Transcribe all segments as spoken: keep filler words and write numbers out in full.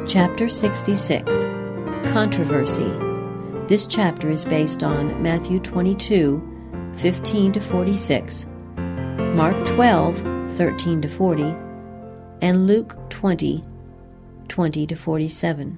Chapter sixty-six, Controversy. This chapter is based on Matthew twenty-two, fifteen to forty-six, Mark twelve, thirteen to forty, and Luke twenty, twenty to forty-seven.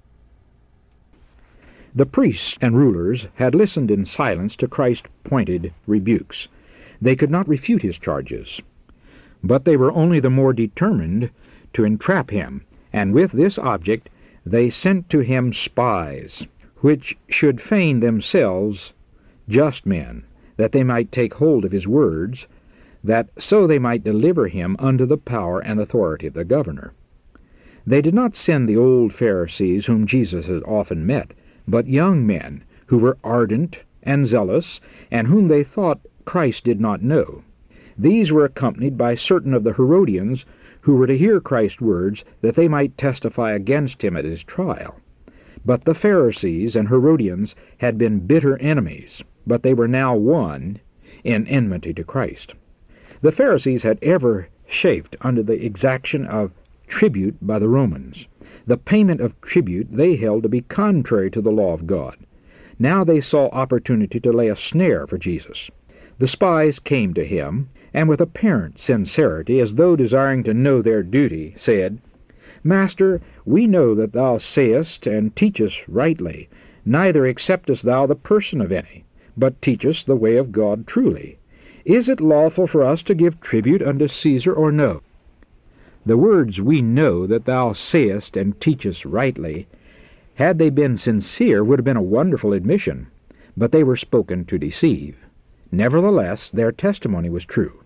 The priests and rulers had listened in silence to Christ's pointed rebukes. They could not refute his charges, but they were only the more determined to entrap him, and with this object they sent to him spies, which should feign themselves just men, that they might take hold of his words, that so they might deliver him unto the power and authority of the governor. They did not send the old Pharisees whom Jesus had often met, but young men who were ardent and zealous, and whom they thought Christ did not know. These were accompanied by certain of the Herodians, who were to hear Christ's words, that they might testify against him at his trial. But the Pharisees and Herodians had been bitter enemies, but they were now one in enmity to Christ. The Pharisees had ever chafed under the exaction of tribute by the Romans. The payment of tribute they held to be contrary to the law of God. Now they saw opportunity to lay a snare for Jesus. The spies came to him, and with apparent sincerity, as though desiring to know their duty, said, Master, we know that thou sayest and teachest rightly, neither acceptest thou the person of any, but teachest the way of God truly. Is it lawful for us to give tribute unto Caesar, or no? The words, we know that thou sayest and teachest rightly, had they been sincere, would have been a wonderful admission, but they were spoken to deceive. Nevertheless, their testimony was true.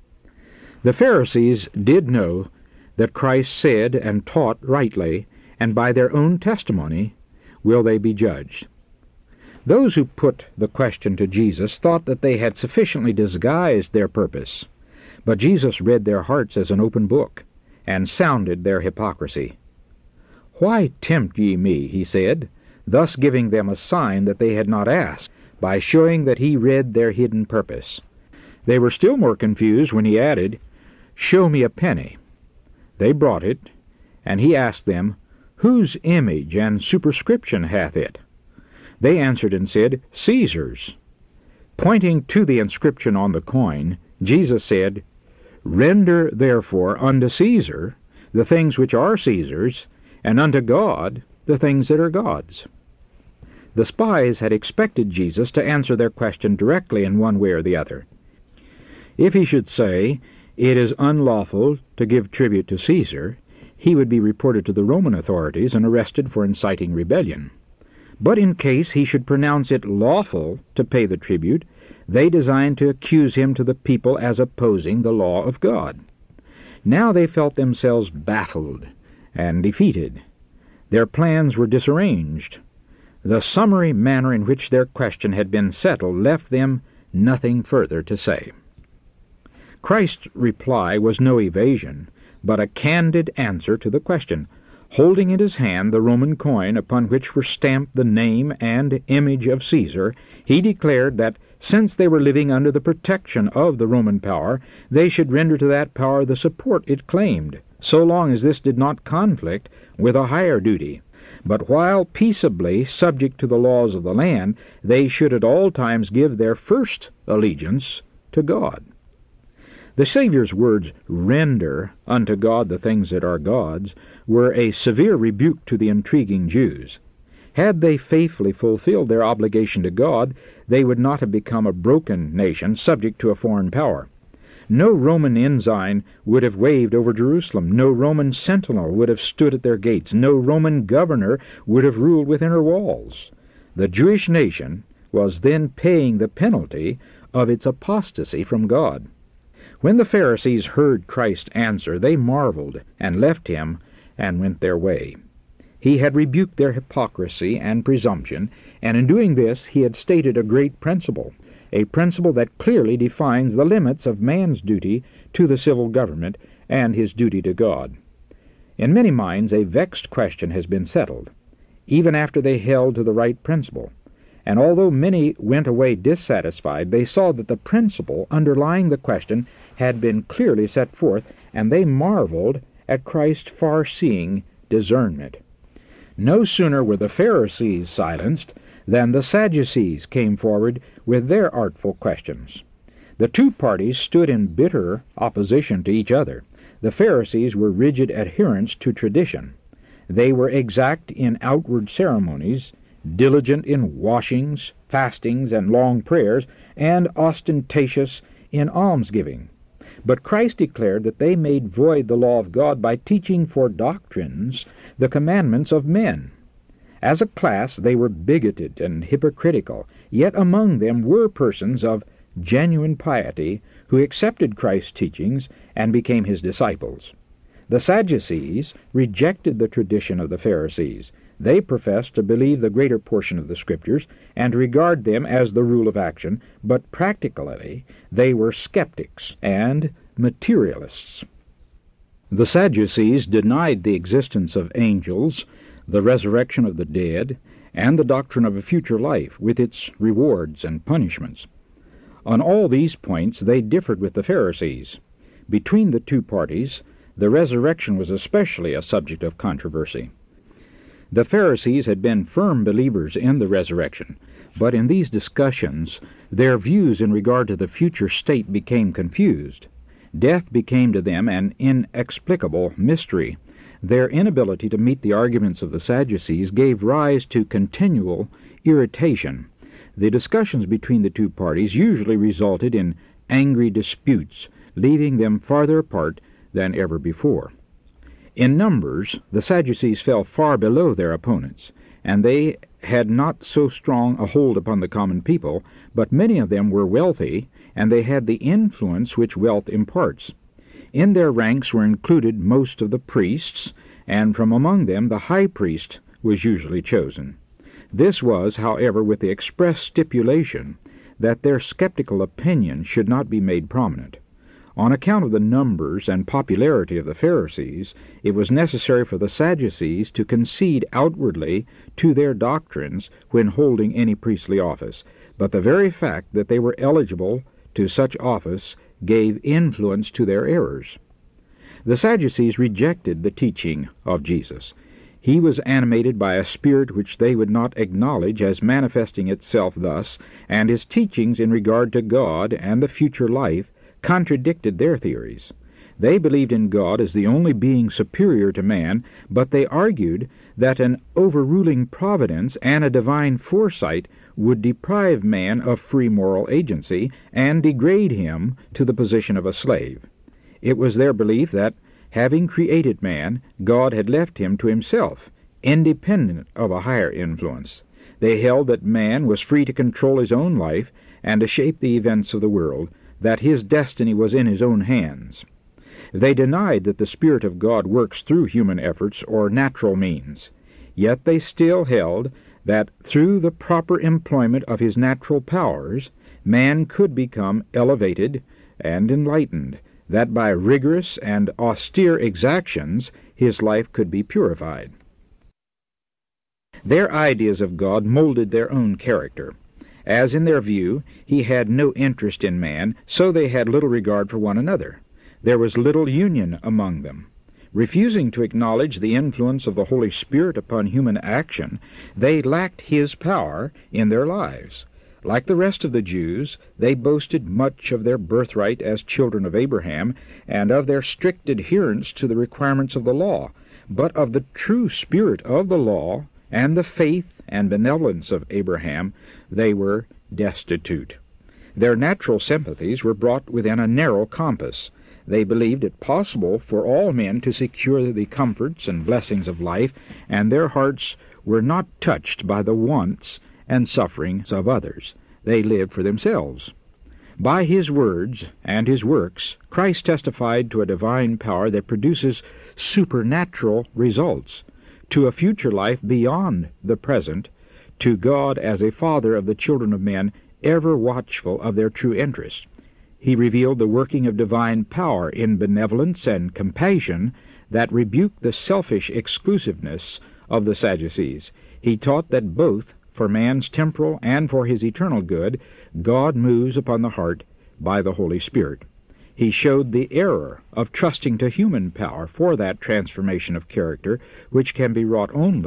The Pharisees did know that Christ said and taught rightly, and by their own testimony will they be judged. Those who put the question to Jesus thought that they had sufficiently disguised their purpose, but Jesus read their hearts as an open book, and sounded their hypocrisy. Why tempt ye me, he said, thus giving them a sign that they had not asked, by showing that he read their hidden purpose. They were still more confused when he added, Show me a penny. They brought it, and he asked them, Whose image and superscription hath it? They answered and said, Caesar's. Pointing to the inscription on the coin, Jesus said, Render therefore unto Caesar the things which are Caesar's, and unto God the things that are God's. The spies had expected Jesus to answer their question directly in one way or the other. If he should say, It is unlawful to give tribute to Caesar, he would be reported to the Roman authorities and arrested for inciting rebellion. But in case he should pronounce it lawful to pay the tribute, they designed to accuse him to the people as opposing the law of God. Now they felt themselves baffled and defeated. Their plans were disarranged. The summary manner in which their question had been settled left them nothing further to say. Christ's reply was no evasion, but a candid answer to the question. Holding in his hand the Roman coin upon which were stamped the name and image of Caesar, he declared that since they were living under the protection of the Roman power, they should render to that power the support it claimed, so long as this did not conflict with a higher duty. But while peaceably subject to the laws of the land, they should at all times give their first allegiance to God. The Savior's words, Render unto God the things that are God's, were a severe rebuke to the intriguing Jews. Had they faithfully fulfilled their obligation to God, they would not have become a broken nation subject to a foreign power. No Roman ensign would have waved over Jerusalem. No Roman sentinel would have stood at their gates. No Roman governor would have ruled within her walls. The Jewish nation was then paying the penalty of its apostasy from God. When the Pharisees heard Christ's answer, they marveled, and left him, and went their way. He had rebuked their hypocrisy and presumption, and in doing this he had stated a great principle, a principle that clearly defines the limits of man's duty to the civil government and his duty to God. In many minds a vexed question has been settled, even after they held to the right principle. And although many went away dissatisfied, they saw that the principle underlying the question had been clearly set forth, and they marveled at Christ's far-seeing discernment. No sooner were the Pharisees silenced than the Sadducees came forward with their artful questions. The two parties stood in bitter opposition to each other. The Pharisees were rigid adherents to tradition. They were exact in outward ceremonies, diligent in washings, fastings, and long prayers, and ostentatious in almsgiving. But Christ declared that they made void the law of God by teaching for doctrines the commandments of men. As a class they were bigoted and hypocritical, yet among them were persons of genuine piety who accepted Christ's teachings and became his disciples. The Sadducees rejected the tradition of the Pharisees. They professed to believe the greater portion of the Scriptures and regard them as the rule of action, but practically they were skeptics and materialists. The Sadducees denied the existence of angels, the resurrection of the dead, and the doctrine of a future life with its rewards and punishments. On all these points they differed with the Pharisees. Between the two parties, the resurrection was especially a subject of controversy. The Pharisees had been firm believers in the resurrection, but in these discussions their views in regard to the future state became confused. Death became to them an inexplicable mystery. Their inability to meet the arguments of the Sadducees gave rise to continual irritation. The discussions between the two parties usually resulted in angry disputes, leaving them farther apart than ever before. In numbers, the Sadducees fell far below their opponents, and they had not so strong a hold upon the common people, but many of them were wealthy, and they had the influence which wealth imparts. In their ranks were included most of the priests, and from among them the high priest was usually chosen. This was, however, with the express stipulation that their skeptical opinion should not be made prominent. On account of the numbers and popularity of the Pharisees, it was necessary for the Sadducees to concede outwardly to their doctrines when holding any priestly office, but the very fact that they were eligible to such office gave influence to their errors. The Sadducees rejected the teaching of Jesus. He was animated by a spirit which they would not acknowledge as manifesting itself thus, and his teachings in regard to God and the future life contradicted their theories. They believed in God as the only being superior to man, but they argued that an overruling providence and a divine foresight would deprive man of free moral agency and degrade him to the position of a slave. It was their belief that, having created man, God had left him to himself, independent of a higher influence. They held that man was free to control his own life and to shape the events of the world, that his destiny was in his own hands. They denied that the Spirit of God works through human efforts or natural means, yet they still held that through the proper employment of his natural powers, man could become elevated and enlightened, that by rigorous and austere exactions his life could be purified. Their ideas of God molded their own character. As in their view he had no interest in man, so they had little regard for one another. There was little union among them. Refusing to acknowledge the influence of the Holy Spirit upon human action, they lacked his power in their lives. Like the rest of the Jews, they boasted much of their birthright as children of Abraham, and of their strict adherence to the requirements of the law, but of the true spirit of the law and the faith and benevolence of Abraham they were destitute. Their natural sympathies were brought within a narrow compass. They believed it possible for all men to secure the comforts and blessings of life, and their hearts were not touched by the wants and sufferings of others. They lived for themselves. By his words and his works, Christ testified to a divine power that produces supernatural results, to a future life beyond the present, to God as a Father of the children of men, ever watchful of their true interest. He revealed the working of divine power in benevolence and compassion that rebuked the selfish exclusiveness of the Sadducees. He taught that both for man's temporal and for his eternal good, God moves upon the heart by the Holy Spirit. He showed the error of trusting to human power for that transformation of character which can be wrought only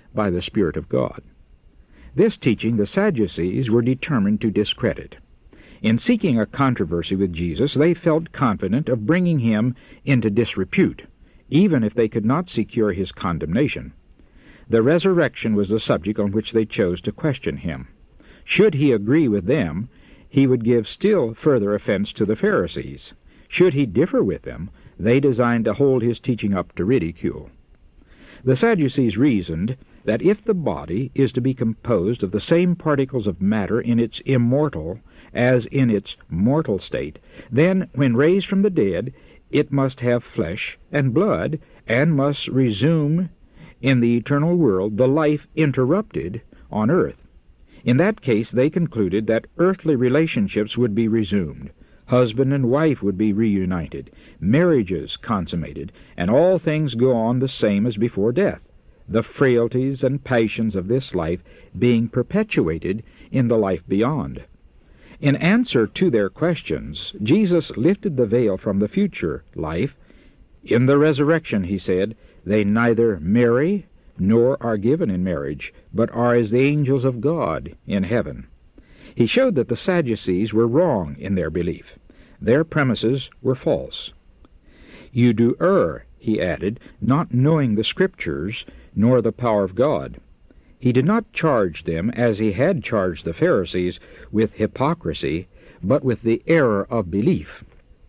by the Spirit of God. This teaching the Sadducees were determined to discredit. In seeking a controversy with Jesus, they felt confident of bringing him into disrepute, even if they could not secure his condemnation. The resurrection was the subject on which they chose to question him. Should he agree with them, he would give still further offense to the Pharisees. Should he differ with them, they designed to hold his teaching up to ridicule. The Sadducees reasoned that if the body is to be composed of the same particles of matter in its immortal as in its mortal state, then, when raised from the dead, it must have flesh and blood, and must resume in the eternal world the life interrupted on earth. In that case, they concluded that earthly relationships would be resumed, husband and wife would be reunited, marriages consummated, and all things go on the same as before death, the frailties and passions of this life being perpetuated in the life beyond. In answer to their questions, Jesus lifted the veil from the future life. In the resurrection, he said, they neither marry nor are given in marriage, but are as the angels of God in heaven. He showed that the Sadducees were wrong in their belief. Their premises were false. You do err, he added, not knowing the Scriptures nor the power of God. He did not charge them, as he had charged the Pharisees, with hypocrisy, but with the error of belief.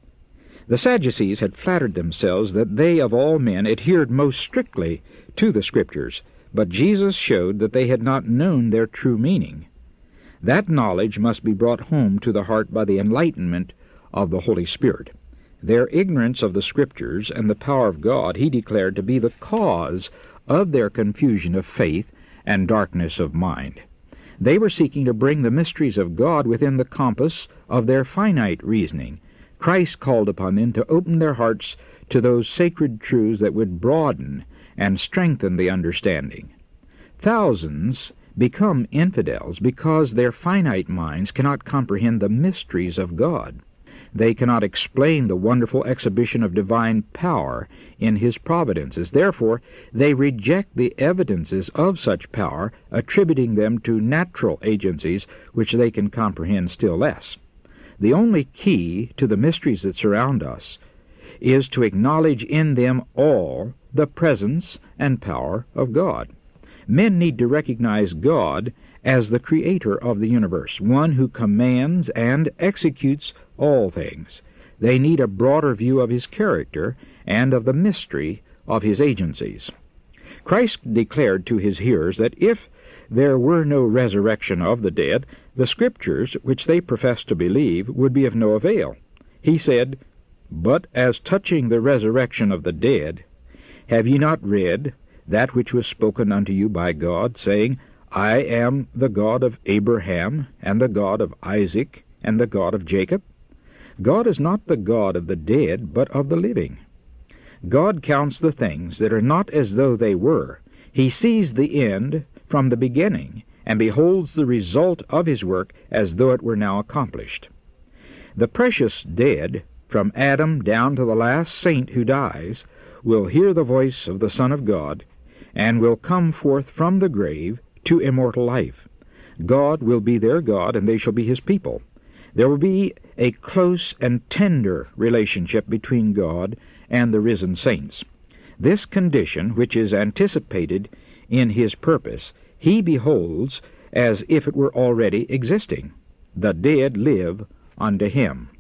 The Sadducees had flattered themselves that they of all men adhered most strictly to the Scriptures, but Jesus showed that they had not known their true meaning. That knowledge must be brought home to the heart by the enlightenment of the Holy Spirit. Their ignorance of the Scriptures and the power of God he declared to be the cause of their confusion of faith and darkness of mind. They were seeking to bring the mysteries of God within the compass of their finite reasoning. Christ called upon them to open their hearts to those sacred truths that would broaden and strengthen the understanding. Thousands become infidels because their finite minds cannot comprehend the mysteries of God. They cannot explain the wonderful exhibition of divine power in His providences. Therefore, they reject the evidences of such power, attributing them to natural agencies which they can comprehend still less. The only key to the mysteries that surround us is to acknowledge in them all the presence and power of God. Men need to recognize God as the creator of the universe, one who commands and executes all things. They need a broader view of His character and of the mystery of His agencies. Christ declared to His hearers that if there were no resurrection of the dead, the Scriptures, which they professed to believe, would be of no avail. He said, "But as touching the resurrection of the dead, have ye not read that which was spoken unto you by God, saying, I am the God of Abraham, and the God of Isaac, and the God of Jacob? God is not the God of the dead, but of the living. God counts the things that are not as though they were. He sees the end from the beginning, and beholds the result of His work as though it were now accomplished." The precious dead, from Adam down to the last saint who dies, will hear the voice of the Son of God, and will come forth from the grave to immortal life. God will be their God, and they shall be His people. There will be a close and tender relationship between God and the risen saints. This condition, which is anticipated in His purpose, He beholds as if it were already existing. The dead live unto Him.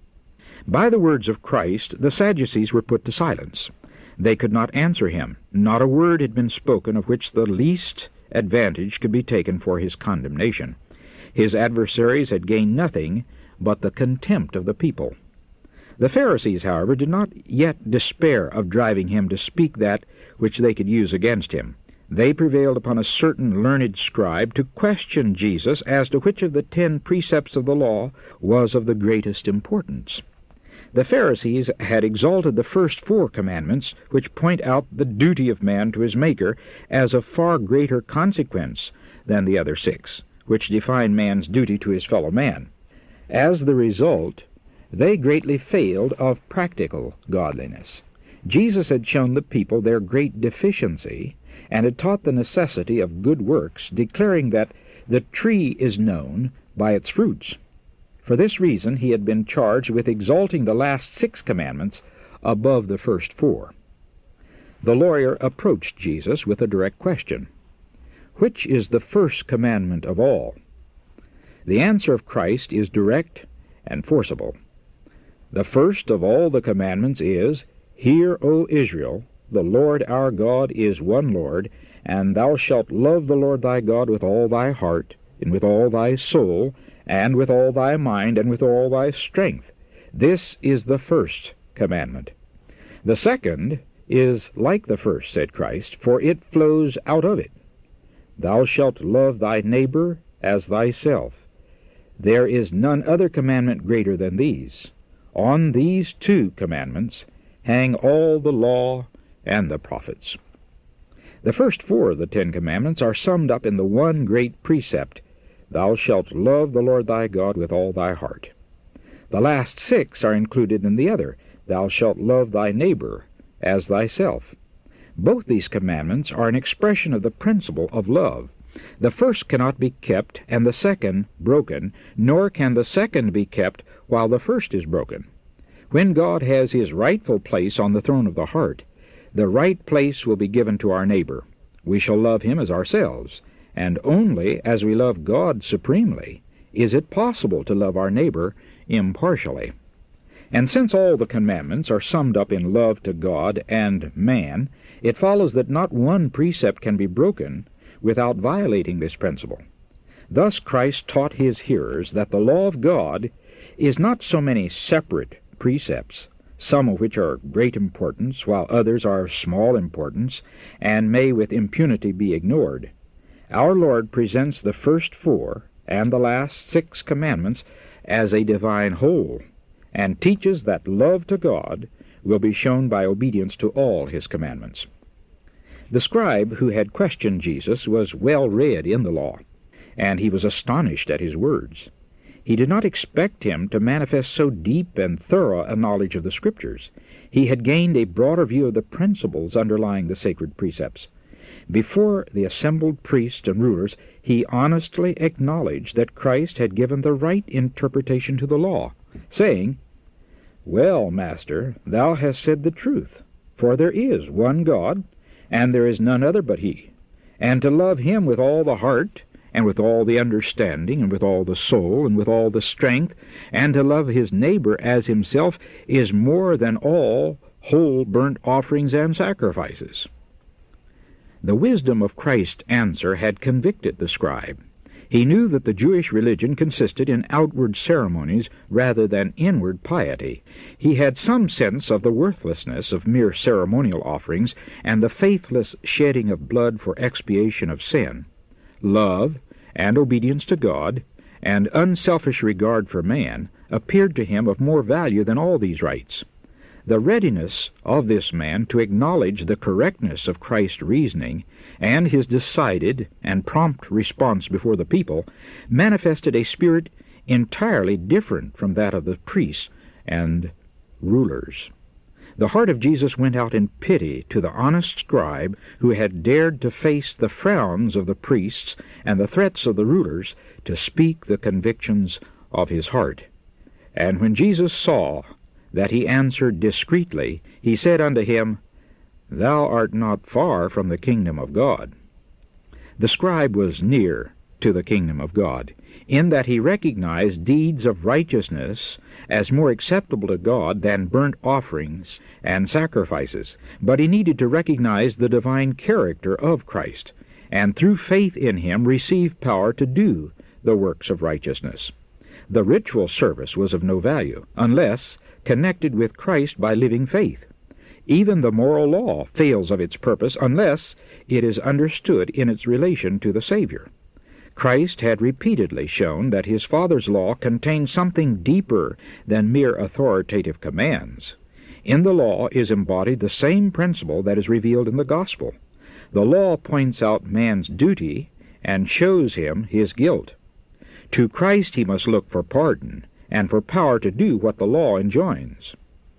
By the words of Christ, the Sadducees were put to silence. They could not answer Him. Not a word had been spoken of which the least advantage could be taken for His condemnation. His adversaries had gained nothing but the contempt of the people. The Pharisees, however, did not yet despair of driving Him to speak that which they could use against Him. They prevailed upon a certain learned scribe to question Jesus as to which of the ten precepts of the law was of the greatest importance. The Pharisees had exalted the first four commandments, which point out the duty of man to his Maker, as of far greater consequence than the other six, which define man's duty to his fellow man. As the result, they greatly failed of practical godliness. Jesus had shown the people their great deficiency, and had taught the necessity of good works, declaring that the tree is known by its fruits. For this reason he had been charged with exalting the last six commandments above the first four. The lawyer approached Jesus with a direct question: "Which is the first commandment of all?" The answer of Christ is direct and forcible. The first of all the commandments is, "Hear, O Israel, the Lord our God is one Lord, and thou shalt love the Lord thy God with all thy heart, and with all thy soul, and with all thy mind, and with all thy strength. This is the first commandment. The second is like the first," said Christ, "for it flows out of it. Thou shalt love thy neighbor as thyself. There is none other commandment greater than these. On these two commandments hang all the law and the prophets." The first four of the Ten Commandments are summed up in the one great precept: "Thou shalt love the Lord thy God with all thy heart." The last six are included in the other: "Thou shalt love thy neighbor as thyself." Both these commandments are an expression of the principle of love. The first cannot be kept and the second broken, nor can the second be kept while the first is broken. When God has his rightful place on the throne of the heart, the right place will be given to our neighbor. We shall love him as ourselves, and only as we love God supremely is it possible to love our neighbor impartially. And since all the commandments are summed up in love to God and man, it follows that not one precept can be broken without violating this principle. Thus Christ taught his hearers that the law of God is not so many separate precepts, some of which are of great importance, while others are of small importance, and may with impunity be ignored. Our Lord presents the first four and the last six commandments as a divine whole, and teaches that love to God will be shown by obedience to all his commandments. The scribe who had questioned Jesus was well read in the law, and he was astonished at his words. He did not expect him to manifest so deep and thorough a knowledge of the Scriptures. He had gained a broader view of the principles underlying the sacred precepts. Before the assembled priests and rulers, he honestly acknowledged that Christ had given the right interpretation to the law, saying, "Well, Master, thou hast said the truth, for there is one God, and there is none other but he, and to love him with all the heart, and with all the understanding, and with all the soul, and with all the strength, and to love his neighbor as himself, is more than all whole burnt offerings and sacrifices." The wisdom of Christ's answer had convicted the scribe. He knew that the Jewish religion consisted in outward ceremonies rather than inward piety. He had some sense of the worthlessness of mere ceremonial offerings and the faithless shedding of blood for expiation of sin. Love and obedience to God and unselfish regard for man appeared to him of more value than all these rites. The readiness of this man to acknowledge the correctness of Christ's reasoning and his decided and prompt response before the people manifested a spirit entirely different from that of the priests and rulers. The heart of Jesus went out in pity to the honest scribe who had dared to face the frowns of the priests and the threats of the rulers to speak the convictions of his heart. And when Jesus saw that he answered discreetly, he said unto him, "Thou art not far from the kingdom of God." The scribe was near to the kingdom of God, in that he recognized deeds of righteousness as more acceptable to God than burnt offerings and sacrifices. But he needed to recognize the divine character of Christ, and through faith in him receive power to do the works of righteousness. The ritual service was of no value, unless connected with Christ by living faith. Even the moral law fails of its purpose unless it is understood in its relation to the Savior. Christ had repeatedly shown that his Father's law contained something deeper than mere authoritative commands. In the law is embodied the same principle that is revealed in the gospel. The law points out man's duty and shows him his guilt. To Christ he must look for pardon and for power to do what the law enjoins.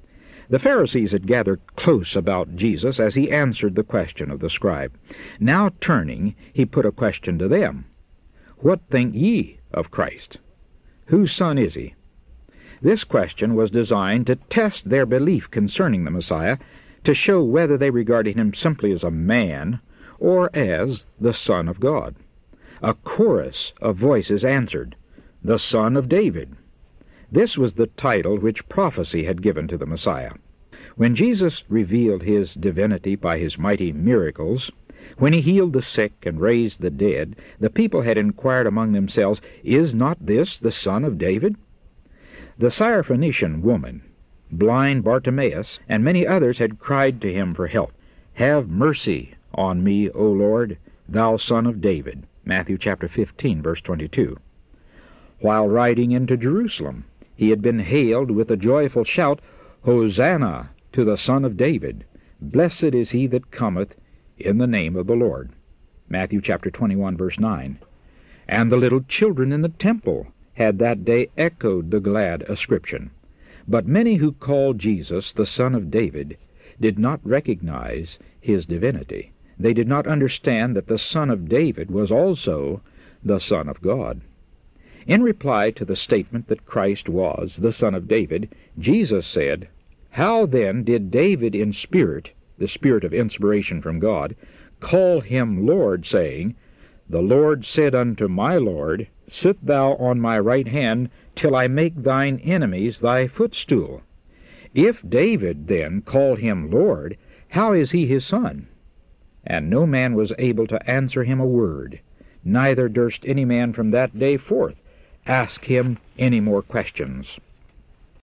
The Pharisees had gathered close about Jesus as he answered the question of the scribe. Now turning, he put a question to them. What think ye of Christ? Whose son is he? This question was designed to test their belief concerning the Messiah, to show whether they regarded him simply as a man or as the Son of God. A chorus of voices answered, "The Son of David." This was the title which prophecy had given to the Messiah. When Jesus revealed his divinity by his mighty miracles, when he healed the sick and raised the dead, the people had inquired among themselves, "Is not this the Son of David?" The Syrophoenician woman, blind Bartimaeus, and many others had cried to him for help. "Have mercy on me, O Lord, thou Son of David." Matthew chapter fifteen, verse twenty-two. While riding into Jerusalem, he had been hailed with a joyful shout, "Hosanna to the Son of David! Blessed is he that cometh in the name of the Lord." Matthew chapter twenty-one, verse nine. And the little children in the temple had that day echoed the glad ascription. But many who called Jesus the Son of David did not recognize his divinity. They did not understand that the Son of David was also the Son of God. In reply to the statement that Christ was the Son of David, Jesus said, "How then did David in spirit, the spirit of inspiration from God, call him Lord, saying, The Lord said unto my Lord, Sit thou on my right hand, till I make thine enemies thy footstool? If David then called him Lord, how is he his son?" And no man was able to answer him a word, neither durst any man from that day forth ask him any more questions.